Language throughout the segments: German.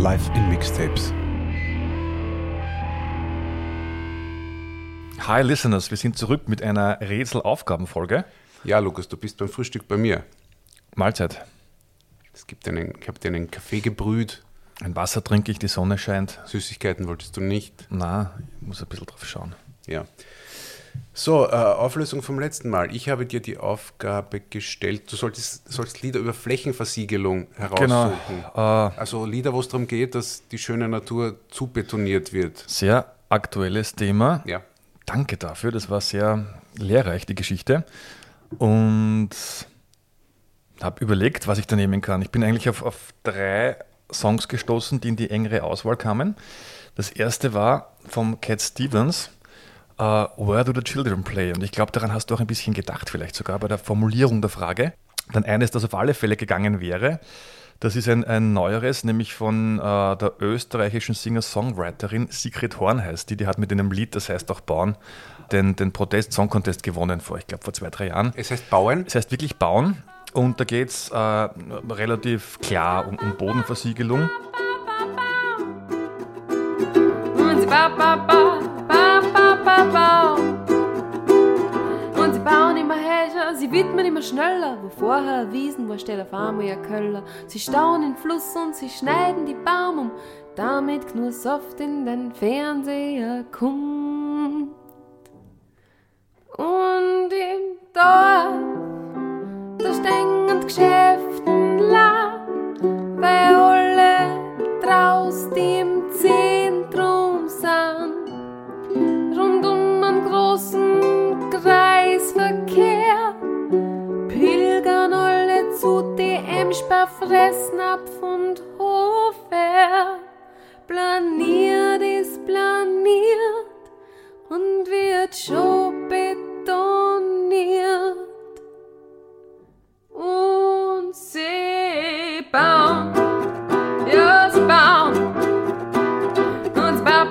live in Mixtapes. Hi Listeners, wir sind zurück mit einer Rätselaufgabenfolge. Ja, Lukas, du bist beim Frühstück bei mir. Mahlzeit. Ich habe dir einen Kaffee gebrüht. Ein Wasser trinke ich, die Sonne scheint. Süßigkeiten wolltest du nicht? Na, ich muss ein bisschen drauf schauen. Ja. So, Auflösung vom letzten Mal. Ich habe dir die Aufgabe gestellt, du sollst Lieder über Flächenversiegelung heraussuchen. Genau. Also Lieder, wo es darum geht, dass die schöne Natur zubetoniert wird. Sehr aktuelles Thema. Ja. Danke dafür, das war sehr lehrreich, die Geschichte. Und habe überlegt, was ich da nehmen kann. Ich bin eigentlich auf 3 Songs gestoßen, die in die engere Auswahl kamen. Das erste war vom Cat Stevens, Where Do the Children Play? Und ich glaube, daran hast du auch ein bisschen gedacht, vielleicht sogar bei der Formulierung der Frage. Dann eines, das auf alle Fälle gegangen wäre. Das ist ein neueres, nämlich von der österreichischen Singer-Songwriterin Sigrid Horn heißt die. Die hat mit einem Lied, das heißt auch Bauen, den Protest-Song-Contest gewonnen vor 2-3 Jahren. Es heißt Bauen? Es heißt wirklich Bauen. Und da geht es relativ klar um Bodenversiegelung. Und sie und sie bauen immer höher, sie widmen immer schneller. Wo vorher Wiesen war, steht auf einmal ein Köller. Sie stauen den Fluss und sie schneiden die Baum um, damit nur Soft in den Fernseher kommt. Und im Dorf, da stehen die Geschäften la, weil alle draus, die im Zentrum sind. Rund um einen großen Kreisverkehr pilgern alle zu DM, Sparfressnapf und Hofer. Planiert ist planiert und wird schon betoniert. Und sie bauen, ja sie bauen, und sie bauen,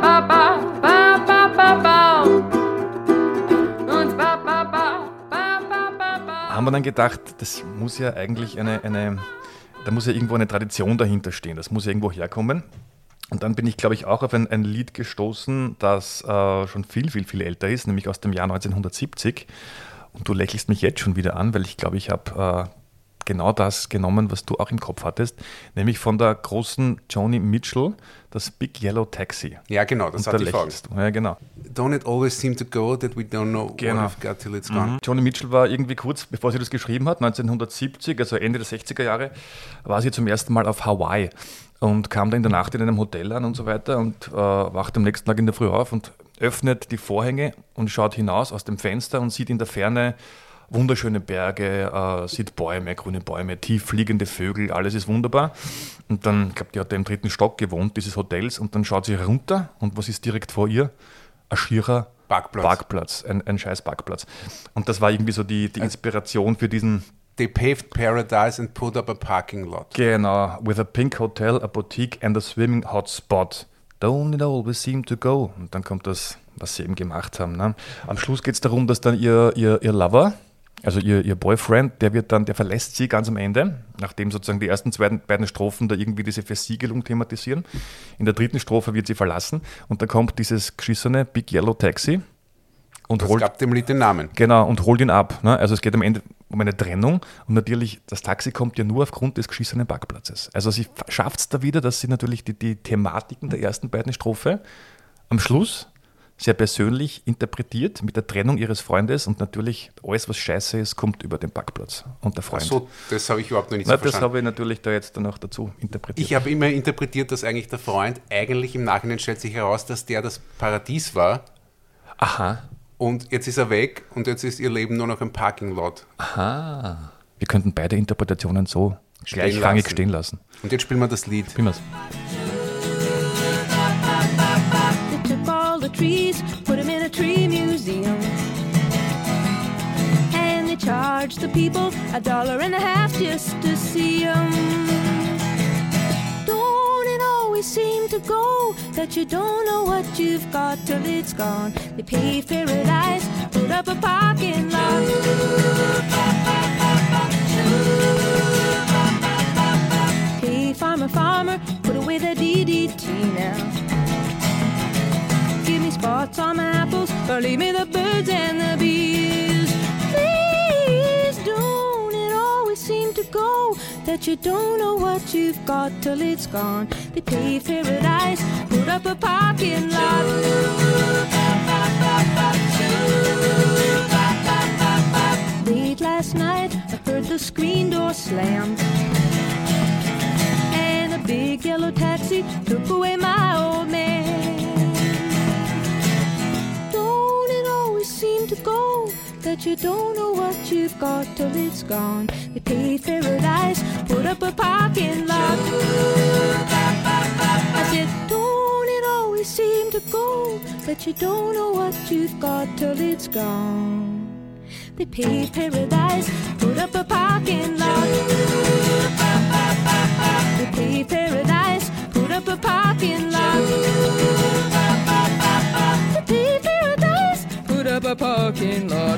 Haben wir dann gedacht, das muss ja eigentlich da muss ja irgendwo eine Tradition dahinter stehen, das muss ja irgendwo herkommen. Und dann bin ich, glaube ich, auch auf ein Lied gestoßen, das schon viel, viel, viel älter ist, nämlich aus dem Jahr 1970. Und du lächelst mich jetzt schon wieder an, weil ich glaube, ich habe genau das genommen, was du auch im Kopf hattest, nämlich von der großen Joni Mitchell, das Big Yellow Taxi. Ja, genau, das hat die Frage. Ja, genau. Don't it always seem to go that we don't know what we've got till it's gone. Joni Mitchell war irgendwie kurz, bevor sie das geschrieben hat, 1970, also Ende der 60er Jahre, war sie zum ersten Mal auf Hawaii und kam da in der Nacht in einem Hotel an und so weiter und wacht am nächsten Tag in der Früh auf und öffnet die Vorhänge und schaut hinaus aus dem Fenster und sieht in der Ferne wunderschöne Berge, sieht Bäume, grüne Bäume, tief fliegende Vögel, alles ist wunderbar. Und dann, ich glaube, die hat im 3. Stock gewohnt, dieses Hotels, und dann schaut sie runter und was ist direkt vor ihr? Ein schierer Parkplatz, ein scheiß Parkplatz. Und das war irgendwie so die Inspiration für diesen... They paved paradise and put up a parking lot. Genau, with a pink hotel, a boutique and a swimming hot spot. Don't it always seem to go? Und dann kommt das, was sie eben gemacht haben. Ne? Am Schluss geht es darum, dass dann ihr Lover, also ihr Boyfriend, der verlässt sie ganz am Ende, nachdem sozusagen die ersten beiden Strophen da irgendwie diese Versiegelung thematisieren. In der 3. Strophe wird sie verlassen und dann kommt dieses geschissene Big Yellow Taxi und das gab dem Lied den Namen. Genau, und holt ihn ab. Ne? Also es geht am Ende um eine Trennung und natürlich, das Taxi kommt ja nur aufgrund des geschissenen Parkplatzes. Also sie schafft es da wieder, dass sie natürlich die Thematiken der ersten beiden Strophe am Schluss sehr persönlich interpretiert mit der Trennung ihres Freundes und natürlich alles, was scheiße ist, kommt über den Parkplatz und der Freund. Ach so, das habe ich überhaupt noch nicht so verstanden. Das habe ich natürlich da jetzt dann auch dazu interpretiert. Ich habe immer interpretiert, dass eigentlich der Freund, eigentlich im Nachhinein stellt sich heraus, dass der das Paradies war. Aha. Und jetzt ist er weg und jetzt ist ihr Leben nur noch ein Parking-Lot. Aha. Wir könnten beide Interpretationen so gleichrangig stehen lassen. Und jetzt spielen wir das Lied. Spielen wir es. Trees, put them in a tree museum, and they charge the people $1.50 just to see them. Don't it always seem to go that you don't know what you've got till it's gone? They paved paradise, put up a parking lot. Hey, farmer, put away the a DDT now. Give me spots on my apples, or leave me the birds and the bees. Please don't it always seem to go that you don't know what you've got till it's gone. They paved paradise, put up a parking lot. Late last night, I heard the screen door slam, and a big yellow taxi took away my old man. Don't it always seem to go that you don't know what you've got till it's gone. They paved paradise, put up a parking lot. I said, don't it always seem to go that you don't know what you've got till it's gone. They paved paradise, put up a parking lot. They paved paradise, put up a parking lot. They paved paradise, put up a parking lot.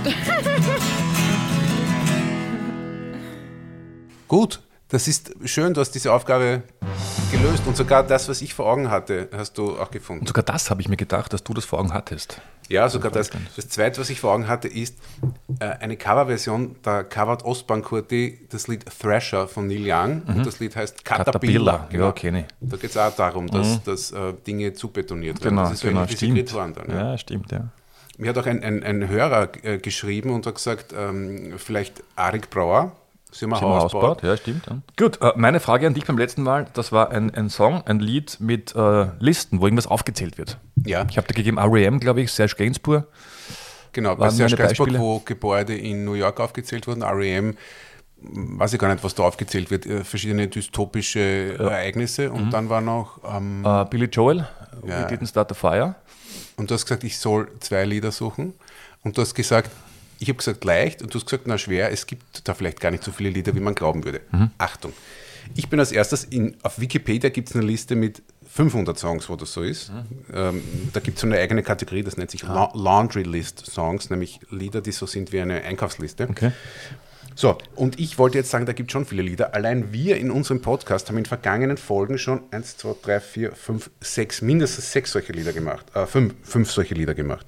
Gut, das ist schön, du hast diese Aufgabe gelöst und sogar das, was ich vor Augen hatte, hast du auch gefunden. Und sogar das habe ich mir gedacht, dass du das vor Augen hattest. Ja, sogar das. Das Zweite, was ich vor Augen hatte, ist eine Coverversion, da covert Ostbahn-Kurti das Lied Thrasher von Neil Young und das Lied heißt Caterpillar. Genau. Ja, kenne ich. Da geht es auch darum, dass Dinge zubetoniert werden. Genau, das ist so ähnlich wie stimmt. Secret One dann, ja. Ja, stimmt, ja. Mir hat auch ein Hörer geschrieben und hat gesagt, vielleicht Arik Brauer. Sie haben ein Haus gebaut. Ja, stimmt. Ja. Gut, meine Frage an dich beim letzten Mal, das war ein Song, ein Lied mit Listen, wo irgendwas aufgezählt wird. Ja. Ich habe da gegeben R.E.M., glaube ich, Serge Gainsbourg. Genau, bei Serge Gainsbourg, wo Gebäude in New York aufgezählt wurden, R.E.M., weiß ich gar nicht, was da aufgezählt wird, verschiedene dystopische Ereignisse und dann war noch Billy Joel, We Didn't Start a Fire. Und du hast gesagt, ich soll 2 Lieder suchen und du hast gesagt, ich habe gesagt leicht und du hast gesagt, na schwer, es gibt da vielleicht gar nicht so viele Lieder, wie man glauben würde. Achtung, ich bin als erstes, auf Wikipedia gibt es eine Liste mit 500 Songs, wo das so ist. Da gibt es so eine eigene Kategorie, das nennt sich Laundry List Songs, nämlich Lieder, die so sind wie eine Einkaufsliste. Okay. So, und ich wollte jetzt sagen, da gibt es schon viele Lieder. Allein wir in unserem Podcast haben in vergangenen Folgen schon 1, 2, 3, 4, 5, 6, mindestens 6 solche Lieder gemacht. 5 solche Lieder gemacht.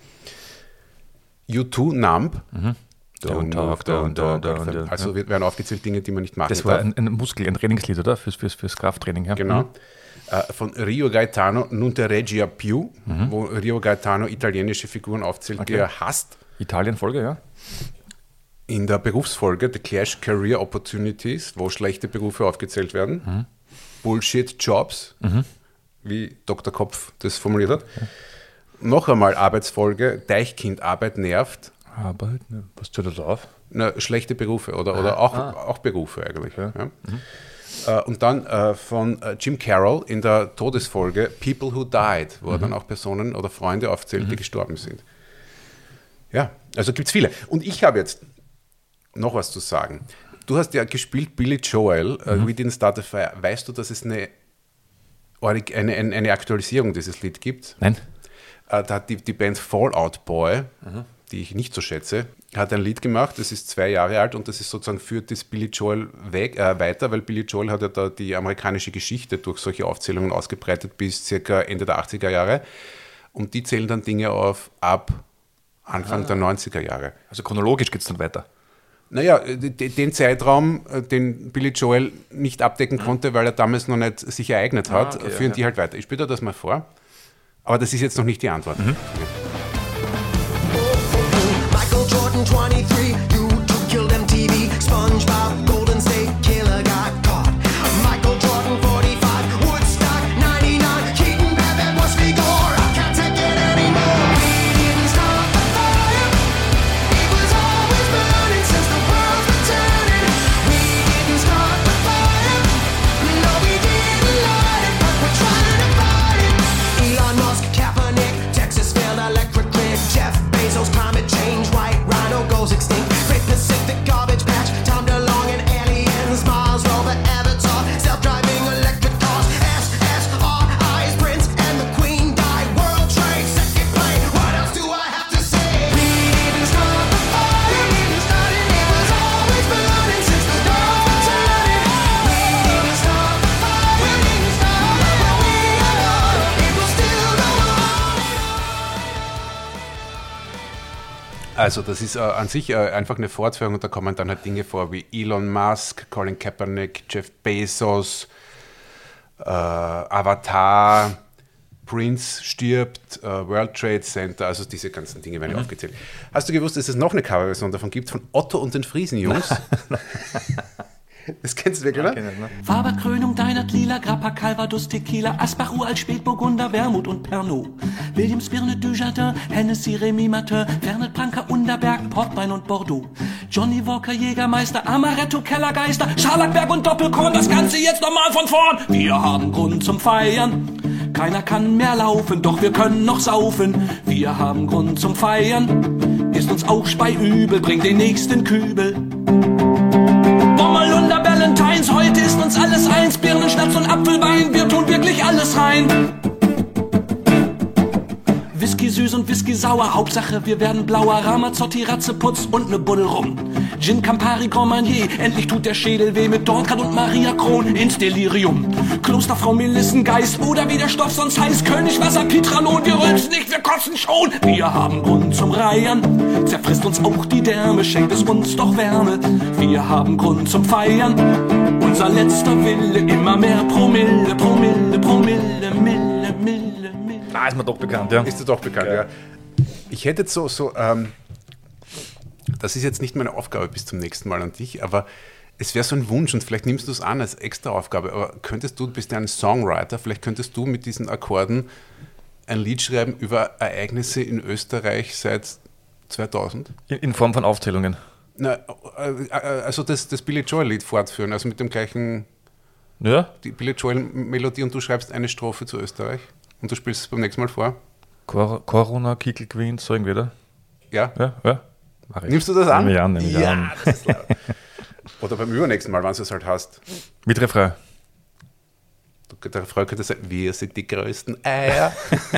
U2 Numb. Don't talk. Also werden aufgezählt Dinge, die man nicht machen darf. Das war ein Trainingslied, oder? Fürs Krafttraining. Ja? Genau. Von Rio Gaetano, Nunte Regia Più, wo Rio Gaetano italienische Figuren aufzählt, die er hasst. Italien-Folge, ja. In der Berufsfolge The Clash Career Opportunities, wo schlechte Berufe aufgezählt werden. Bullshit Jobs, wie Dr. Kopf das formuliert hat. Noch einmal Arbeitsfolge, Deichkind, Arbeit nervt. Arbeit, ne? Was tut das auf? Na, schlechte Berufe oder auch Berufe eigentlich. Ja. Ja. Und dann von Jim Carroll in der Todesfolge People Who Died, wo er dann auch Personen oder Freunde aufzählt, die gestorben sind. Ja, also gibt es viele. Und ich habe jetzt noch was zu sagen. Du hast ja gespielt Billy Joel, We Didn't Start a Fire. Weißt du, dass es eine Aktualisierung dieses Lied gibt? Nein. Da hat die Band Fall Out Boy, die ich nicht so schätze, hat ein Lied gemacht, das ist 2 Jahre alt und das ist sozusagen führt das Billy Joel weiter, weil Billy Joel hat ja da die amerikanische Geschichte durch solche Aufzählungen ausgebreitet bis circa Ende der 80er Jahre und die zählen dann Dinge auf ab Anfang der 90er Jahre. Also chronologisch geht es dann weiter? Naja, den Zeitraum, den Billy Joel nicht abdecken konnte, weil er damals noch nicht sich ereignet hat, führen die halt weiter. Ich spiele dir das mal vor. Aber das ist jetzt noch nicht die Antwort. Michael Jordan 23, U2 killed MTV, SpongeBob, Golden State Killer got caught. Michael Jordan 45, Woodstock 99, Keaton, Babbitt, Westby Gore. I can't take it anymore. We didn't start the fire. It was always burning since the world's been turning. We didn't start the fire. No, we didn't light it, but we're trying to fight it. Elon Musk, Kaepernick, Texas failed electric grid. Jeff Bezos, climate change, white rhino goes extinct. Also das ist an sich einfach eine Fortführung und da kommen dann halt Dinge vor wie Elon Musk, Colin Kaepernick, Jeff Bezos, Avatar, Prince stirbt, World Trade Center, also diese ganzen Dinge werden aufgezählt. Hast du gewusst, dass es noch eine Coverversion davon gibt von Otto und den Friesenjungs? Das kennst du wirklich, oder? Faberkrönung, Deinert, Lila, Grappa, Calvados, Tequila, Asbach, Uralt, Spätburgunder, Wermut und Pernod. Williams, Birne, Dujardin, Hennessy, Remy Martin, Fernet, Branca, Unterberg, Portwein und Bordeaux. Johnny Walker, Jägermeister, Amaretto, Kellergeister, Scharlachberg und Doppelkorn, das Ganze jetzt nochmal von vorn. Wir haben Grund zum Feiern. Keiner kann mehr laufen, doch wir können noch saufen. Wir haben Grund zum Feiern. Ist uns auch speiübel, bringt den nächsten Kübel. Bommerlunder, Valentines, heute ist uns alles eins. Birnen, Schnaps und Apfelwein, wir tun wirklich alles rein. Whisky süß und Whisky sauer, Hauptsache wir werden blauer. Ramazzotti, Ratzeputz und ne Buddel rum. Gin, Campari, Grand Marnier, endlich tut der Schädel weh mit Dortmund und Maria Kron ins Delirium. Klosterfrau, Melissengeist oder wie der Stoff sonst heißt, Königwasser, Pitranon, wir rülpsen nicht, wir kotzen schon. Wir haben Grund zum Reiern, zerfrisst uns auch die Därme, schenkt es uns doch Wärme. Wir haben Grund zum Feiern, unser letzter Wille, immer mehr Promille, Promille, Promille, Mille, Mille, Mille. Ah, ist mir doch bekannt, ja. Ist dir doch bekannt, ja. Ich hätte jetzt das ist jetzt nicht meine Aufgabe bis zum nächsten Mal an dich, aber es wäre so ein Wunsch und vielleicht nimmst du es an als extra Aufgabe, aber bist ja ein Songwriter, vielleicht könntest du mit diesen Akkorden ein Lied schreiben über Ereignisse in Österreich seit 2000? In Form von Aufzählungen? Na, also das Billy Joel-Lied fortführen, also mit dem gleichen die Billy Joel-Melodie und du schreibst eine Strophe zu Österreich und du spielst es beim nächsten Mal vor? Corona, Kickel, Queen, so irgendwie, oder? Ja. Ja. Nimmst du das an? Nehme ich an. Das ist laut. Oder beim übernächsten Mal, wenn du es halt hast. Mit Refrain. Der Refrain könnte sein, wir sind die größten Eier.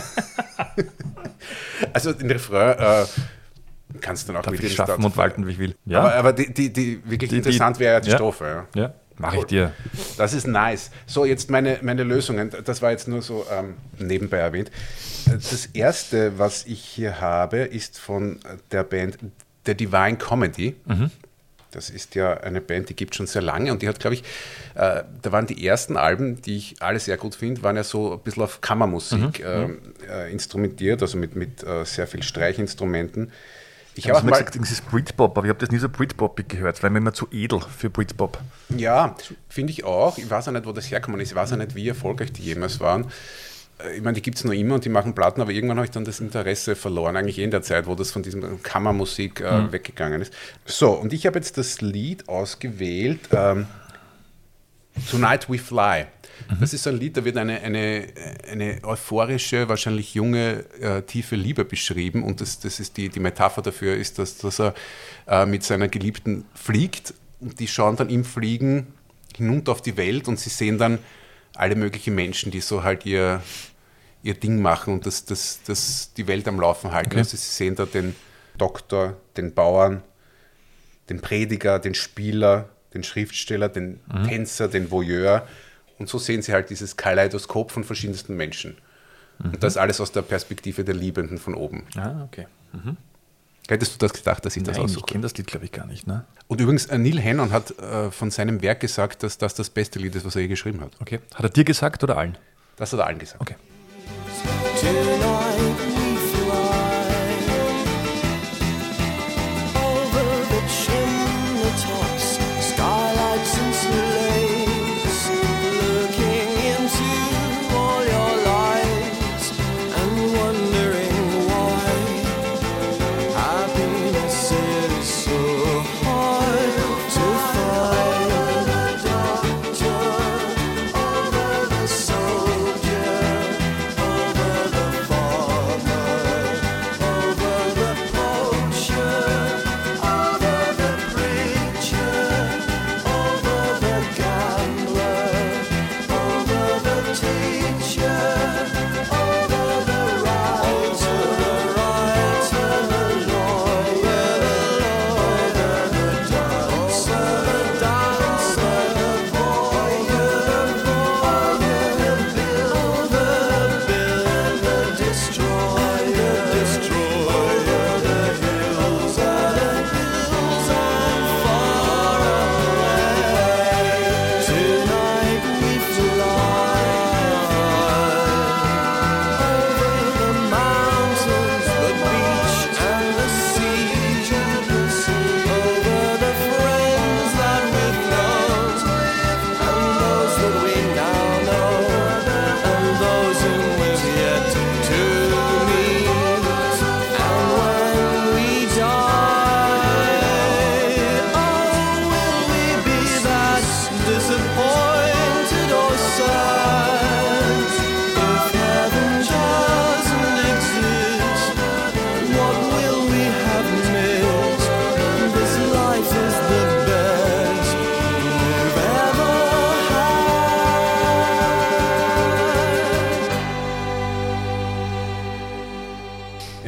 Also den Refrain kannst du dann auch Darf mit ich schaffen und walten, wie ich will. Ja. Aber die wirklich interessant wäre ja die Strophe. Ja, mache ich dir. Das ist nice. So, jetzt meine Lösungen. Das war jetzt nur so nebenbei erwähnt. Das erste, was ich hier habe, ist von der Band The Divine Comedy. Mhm. Das ist ja eine Band, die gibt es schon sehr lange und die hat, glaube ich, da waren die ersten Alben, die ich alle sehr gut finde, waren ja so ein bisschen auf Kammermusik instrumentiert, also mit sehr viel Streichinstrumenten. Ich habe mal gesagt, das ist Britpop, aber ich habe das nie so Britpopig gehört, weil mir immer zu edel für Britpop. Ja, finde ich auch. Ich weiß auch nicht, wo das herkommen ist. Ich weiß auch nicht, wie erfolgreich die jemals waren. Ich meine, die gibt es noch immer und die machen Platten, aber irgendwann habe ich dann das Interesse verloren, eigentlich in der Zeit, wo das von diesem Kammermusik weggegangen ist. So, und ich habe jetzt das Lied ausgewählt, Tonight We Fly. Das ist so ein Lied, da wird eine euphorische, wahrscheinlich junge, tiefe Liebe beschrieben und das ist die Metapher dafür ist, dass er mit seiner Geliebten fliegt und die schauen dann im Fliegen hinunter auf die Welt und sie sehen dann alle möglichen Menschen, die so halt ihr Ding machen und das die Welt am Laufen halten. Okay. Also sie sehen da den Doktor, den Bauern, den Prediger, den Spieler, den Schriftsteller, den Tänzer, den Voyeur. Und so sehen sie halt dieses Kaleidoskop von verschiedensten Menschen. Und das alles aus der Perspektive der Liebenden von oben. Ah, okay. Mhm. Hättest du das gedacht, dass ich das aussuche? Ich kenne das Lied, glaube ich, gar nicht. Ne? Und übrigens, Neil Hannon hat von seinem Werk gesagt, dass das beste Lied ist, was er je geschrieben hat. Okay. Hat er dir gesagt oder allen? Das hat er allen gesagt. Okay.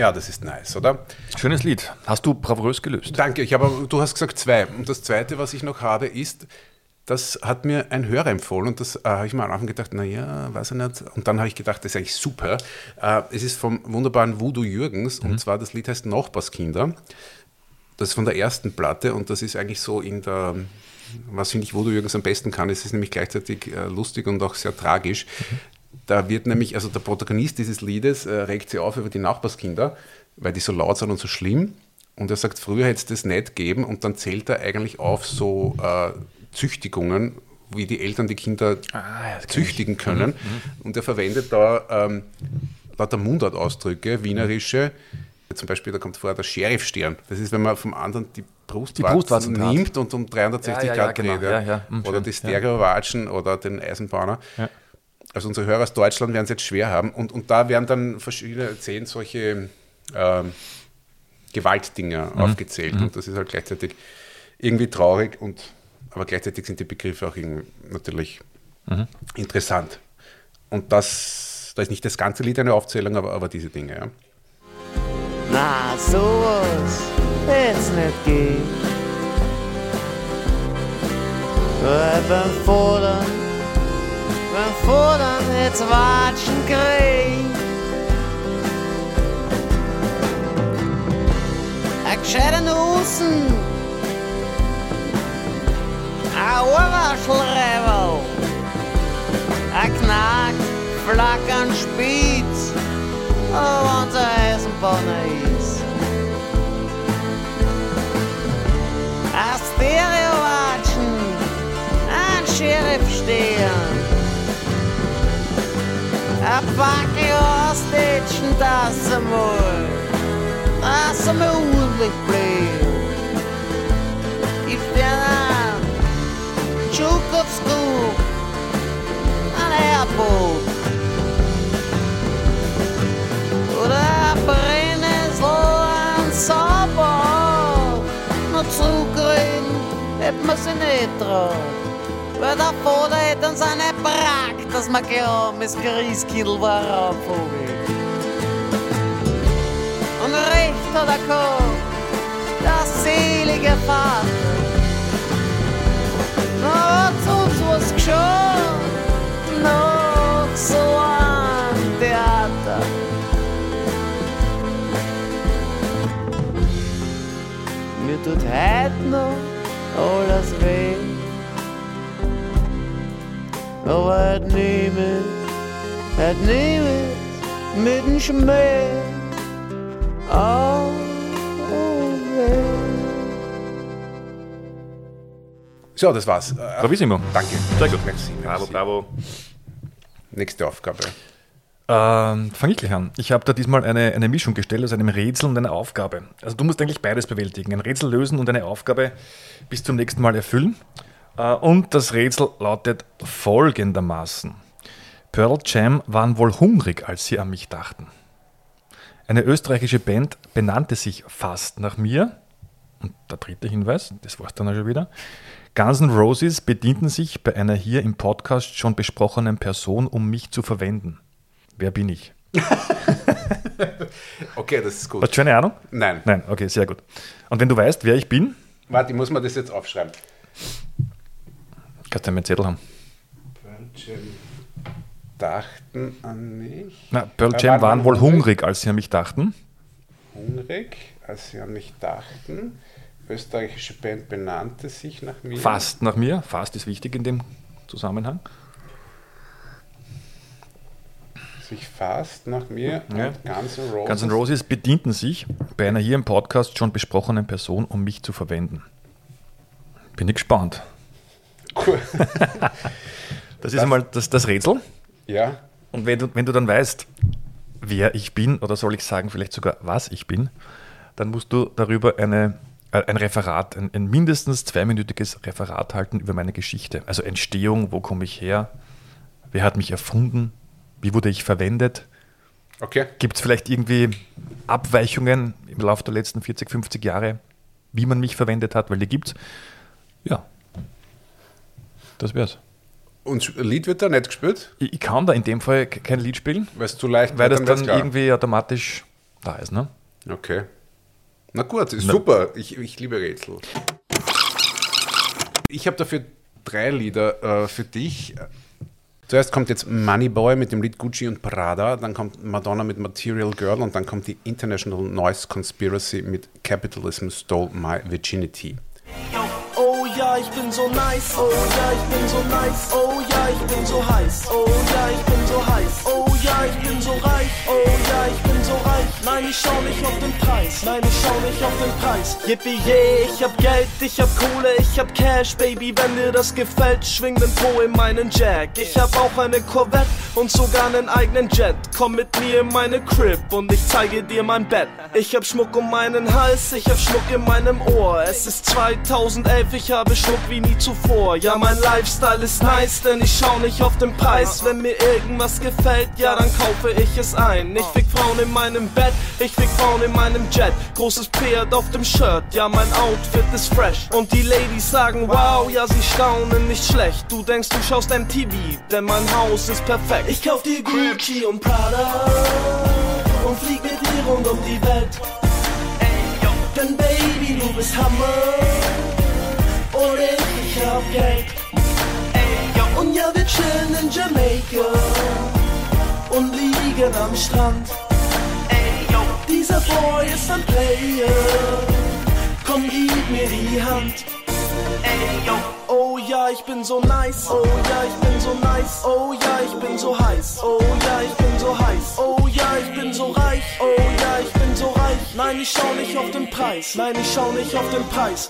Ja, das ist nice, oder? Schönes Lied. Hast du bravourös gelöst. Danke, du hast gesagt 2. Und das Zweite, was ich noch habe, ist, das hat mir ein Hörer empfohlen und das habe ich mir am Anfang gedacht, naja, weiß ich nicht. Und dann habe ich gedacht, das ist eigentlich super. Es ist vom wunderbaren Voodoo Jürgens und zwar das Lied heißt Nachbarskinder. Das ist von der ersten Platte und das ist eigentlich so in der, was finde ich Voodoo Jürgens am besten kann, es ist nämlich gleichzeitig lustig und auch sehr tragisch. Da wird nämlich, also der Protagonist dieses Liedes regt sich auf über die Nachbarskinder, weil die so laut sind und so schlimm. Und er sagt, früher hätte es das nicht gegeben und dann zählt er eigentlich auf so Züchtigungen, wie die Eltern die Kinder züchtigen können. Und er verwendet da lauter Mundartausdrücke, wienerische. Zum Beispiel, da kommt vor der Sheriffstern. Das ist, wenn man vom anderen die Brustwarzen nimmt und um 360 Grad dreht. Genau. Oder die Stereowatschen oder den Eisenbahner. Ja. Also unsere Hörer aus Deutschland werden es jetzt schwer haben. Und da werden dann verschiedene 10 solche Gewaltdinger aufgezählt. Und das ist halt gleichzeitig irgendwie traurig, aber gleichzeitig sind die Begriffe auch natürlich interessant. Und da ist nicht das ganze Lied eine Aufzählung, aber diese Dinge, ja. Na, sowas hätt's nicht gehen. Weil beim Fordern hätt's Watschen kriegen. Ein gescheiter Nussen, ein Ohrwaschelreiberl, ein Knack, Flackern, Spitz. Oh, wann's ein Eisenbahner ist. Ein Stereowatschen, ein Sheriffstern, ein Backel ausdetschen, dass einmal ordentlich bleibt. Gib dir einen Tschukovskup, ein Airboot. Oder ein Brennnessel, ein Sauber. Noch zurückreden hätten wir sie nicht drauf. Weil der Vater hätte uns auch nicht gebracht, dass wir glauben, das Christkindl war ein Raubvogel. Und recht hat er gehabt, der selige Vater. Na, hat uns was geschaut, noch so ein Theater. Mir tut heute noch alles weh, aber heute nehm ich mit dem Schmäh. Oh, weh. So, das war's. Bravissimo. Danke. Sehr gut. Merci. Bravo. Nächste Aufgabe. Fange ich gleich an. Ich habe da diesmal eine Mischung gestellt aus einem Rätsel und einer Aufgabe. Also du musst eigentlich beides bewältigen. Ein Rätsel lösen und eine Aufgabe bis zum nächsten Mal erfüllen. Und das Rätsel lautet folgendermaßen. Pearl Jam waren wohl hungrig, als sie an mich dachten. Eine österreichische Band benannte sich fast nach mir. Und der dritte Hinweis, das war's dann schon wieder. Guns N' Roses bedienten sich bei einer hier im Podcast schon besprochenen Person, um mich zu verwenden. Wer bin ich? Okay, das ist gut. Hast du eine Ahnung? Nein. Nein, okay, sehr gut. Und wenn du weißt, wer ich bin? Warte, ich muss mir das jetzt aufschreiben. Kannst du einen Zettel haben? Pearl Jam dachten an mich. Na, Pearl Jam waren wohl hungrig, als sie an mich dachten. Hungrig, als sie an mich dachten. Österreichische Band benannte sich nach mir. Fast nach mir. Fast ist wichtig in dem Zusammenhang. Sich fast nach mir Ja. und Guns N' Roses. Guns N' Roses bedienten sich bei einer hier im Podcast schon besprochenen Person, um mich zu verwenden. Bin ich gespannt. Cool. Das ist einmal das Rätsel. Ja. Und wenn du dann weißt, wer ich bin, oder soll ich sagen, vielleicht sogar was ich bin, dann musst du darüber ein Referat, ein mindestens 2-minütiges Referat halten über meine Geschichte. Also Entstehung, wo komme ich her, wer hat mich erfunden, wie wurde ich verwendet. Okay. Gibt es vielleicht irgendwie Abweichungen im Laufe der letzten 40, 50 Jahre, wie man mich verwendet hat, weil die gibt's. Ja, das wär's. Und Lied wird da nicht gespielt? Ich kann da in dem Fall kein Lied spielen, Weil es zu leicht weil das wird, dann wird's klar. irgendwie automatisch da ist, ne? Okay. Na gut, ist super. Ich liebe Rätsel. Ich habe dafür 3 Lieder für dich. Zuerst kommt jetzt Moneyboy mit dem Lied Gucci und Prada, dann kommt Madonna mit Material Girl und dann kommt die International Noise Conspiracy mit Capitalism Stole My Virginity. Oh ja, ich bin so nice, oh ja, ich bin so nice, oh ja, ich bin so heiß, oh ja, ich bin so heiß, oh ja, ich bin so reich, oh ja, ich bin so reich. Nein, ich schau nicht auf den Preis, nein, ich schau nicht auf den Preis. Yippie yeah, ich hab Geld, ich hab Kohle, ich hab Cash, Baby, wenn dir das gefällt, schwing den Po in meinen Jack. Ich hab auch eine Corvette und sogar einen eigenen Jet. Komm mit mir in meine Crib und ich zeige dir mein Bett. Ich hab Schmuck um meinen Hals, ich hab Schmuck in meinem Ohr. Es ist 2011, ich habe Schmuck wie nie zuvor. Ja, mein Lifestyle ist nice, denn ich schau nicht auf den Preis. Wenn mir irgendwas gefällt, ja, dann kaufe ich es ein. Ich fick Frauen in meinem Bett, ich fick Frauen in meinem Jet. Großes Pferd auf dem Shirt, ja, mein Outfit ist fresh. Und die Ladies sagen wow, ja, sie staunen nicht schlecht. Du denkst, du schaust MTV, denn mein Haus ist perfekt. Ich kauf dir Gucci und Prada und flieg mit dir rund um die Welt. Denn Baby, du bist Hammer und ich hab Geld. Und ja, wir chillen in Jamaica und liegen am Strand. Dieser Boy ist ein Player, komm, gib mir die Hand. Oh ja, ich bin so nice, oh ja, ich bin so nice, oh ja, ich bin so heiß, oh ja, ich bin so heiß, oh ja, ich bin so reich, oh ja, ich bin so reich. Nein, ich schau nicht auf den Preis, nein, ich schau nicht auf den Preis.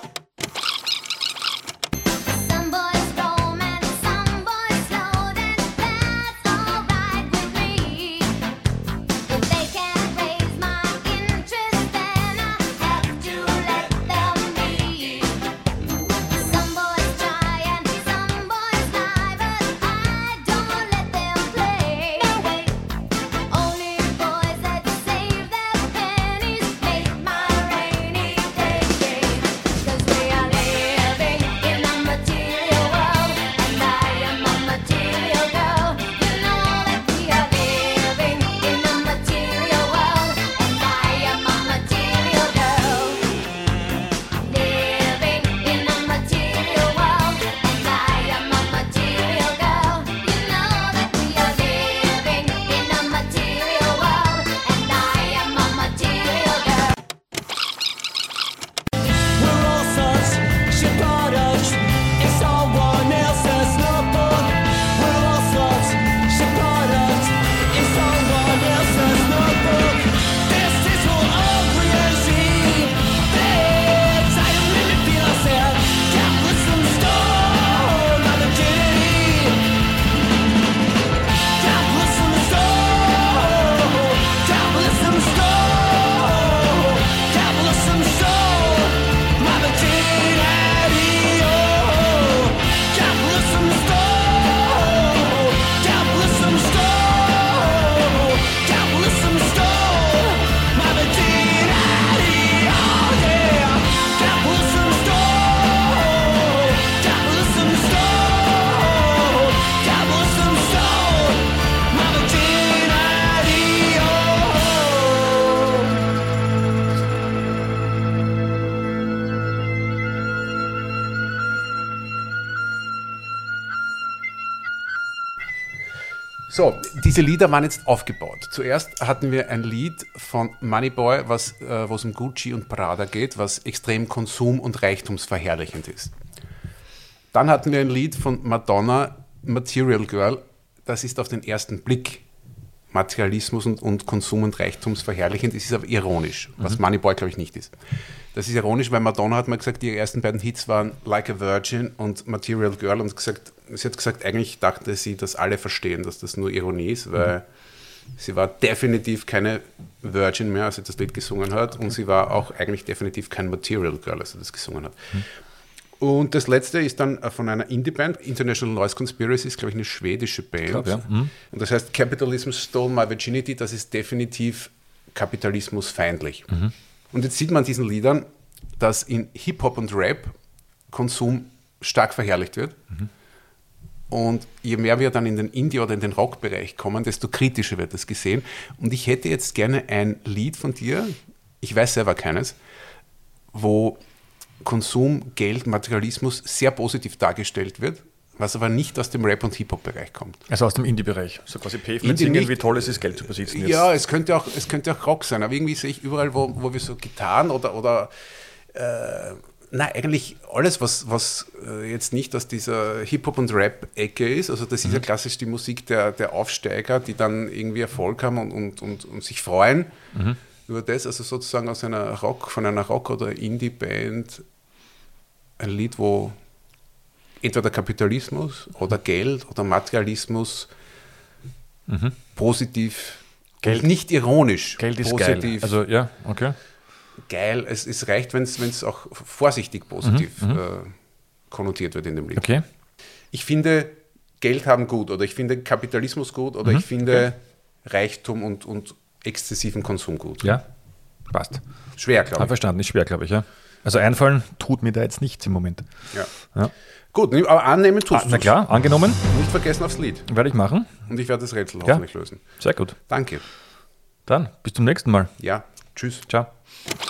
So, diese Lieder waren jetzt aufgebaut. Zuerst hatten wir ein Lied von Moneyboy, wo es um Gucci und Prada geht, was extrem konsum- und reichtumsverherrlichend ist. Dann hatten wir ein Lied von Madonna, Material Girl, das ist auf den ersten Blick Materialismus und Konsum- und reichtumsverherrlichend, es ist aber ironisch, was Moneyboy, glaube ich, nicht ist. Das ist ironisch, weil Madonna hat mal gesagt, ihre ersten beiden Hits waren Like a Virgin und Material Girl und sie hat gesagt, eigentlich dachte sie, dass alle verstehen, dass das nur Ironie ist, weil sie war definitiv keine Virgin mehr, als sie das Lied gesungen hat, und sie war auch eigentlich definitiv kein Material Girl, als sie das gesungen hat. Und das letzte ist dann von einer Indie-Band, International Noise Conspiracy, ist, glaube ich, eine schwedische Band. Ich glaub, ja. Und das heißt Capitalism Stole My Virginity, das ist definitiv kapitalismusfeindlich. Und jetzt sieht man an diesen Liedern, dass in Hip-Hop und Rap Konsum stark verherrlicht wird. Und je mehr wir dann in den Indie- oder in den Rock-Bereich kommen, desto kritischer wird das gesehen. Und ich hätte jetzt gerne ein Lied von dir, ich weiß selber keines, wo Konsum, Geld, Materialismus sehr positiv dargestellt wird, was aber nicht aus dem Rap- und Hip-Hop-Bereich kommt. Also aus dem Indie-Bereich. So quasi Pavement Indie singen, nicht. wie toll es ist, Geld zu besitzen. Jetzt. Ja, es könnte auch Rock sein, aber irgendwie sehe ich überall, wo wir so Gitarren oder eigentlich alles, was jetzt nicht aus dieser Hip-Hop- und Rap-Ecke ist, also das ist ja klassisch die Musik der Aufsteiger, die dann irgendwie Erfolg haben und sich freuen über das, also sozusagen von einer Rock- oder Indie-Band ein Lied, wo entweder Kapitalismus oder Geld oder Materialismus positiv, Geld, nicht ironisch, Geld ist positiv. geil. Also ja, okay. Geil, es reicht, wenn es auch vorsichtig positiv konnotiert wird in dem Lied. Okay. Ich finde Geld haben gut oder ich finde Kapitalismus gut oder ich finde Reichtum und exzessiven Konsum gut. Ja, passt. Schwer, glaube Hab ich. verstanden, ist schwer, glaube ich. Ja. Also einfallen tut mir da jetzt nichts im Moment. Ja. Gut, aber annehmen tust du Na klar, angenommen, Nicht vergessen aufs Lied. werde ich machen. Und ich werde das Rätsel Ja. hoffentlich lösen. Sehr gut. Danke. Dann bis zum nächsten Mal. Ja, tschüss. Ciao.